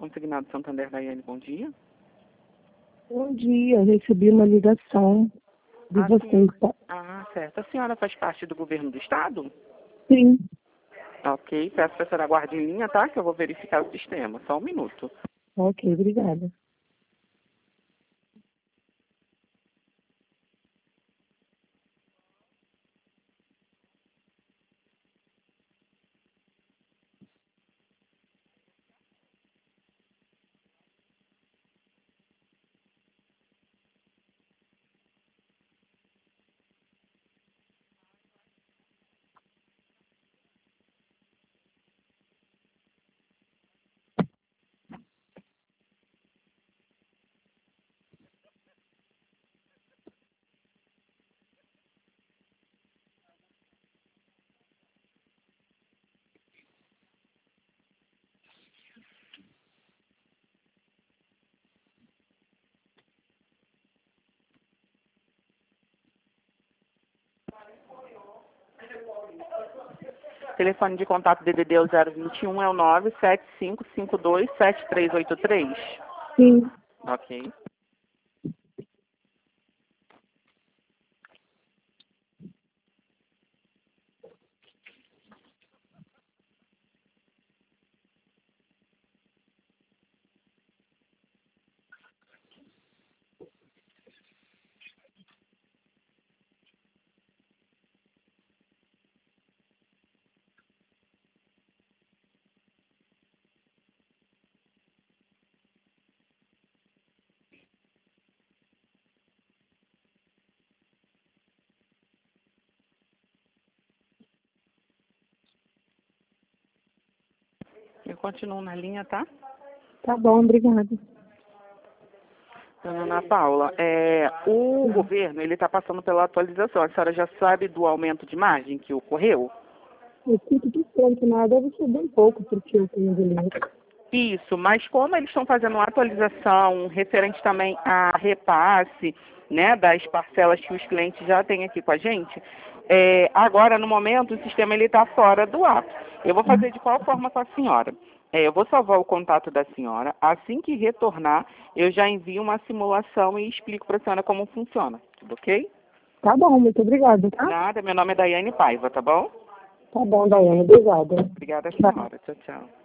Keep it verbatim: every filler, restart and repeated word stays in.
Consignado Santander, Daiane, bom dia. Bom dia, eu recebi uma ligação de Ah, vocês. Tá? Ah, certo. A senhora faz parte do governo do estado? Sim. Ok, peço que a senhora aguarde em linha, tá? Que eu vou verificar o sistema. Só um minuto. Ok, obrigada. Telefone de contato D D D zero vinte e um é o nove sete cinco cinco dois sete três oito três. Sim. Ok. Eu continuo na linha, tá? Tá bom, obrigada. Dona Ana Paula, é, o governo ele está passando pela atualização. A senhora já sabe do aumento de margem que ocorreu? Eu sinto que pronto, nada deve ser bem pouco, porque eu tenho dinheiro. Isso, mas como eles estão fazendo uma atualização referente também a repasse, né, das parcelas que os clientes já têm aqui com a gente, é, agora, no momento, o sistema está fora do ar. Eu vou fazer de qual forma com a senhora? É, eu vou salvar o contato da senhora. Assim que retornar, eu já envio uma simulação e explico para a senhora como funciona. Tudo ok? Tá bom, muito obrigada, tá? Nada, meu nome é Daiane Paiva, tá bom? Tá bom, Daiane, obrigada. Obrigada, Tchau. senhora. Tchau, tchau.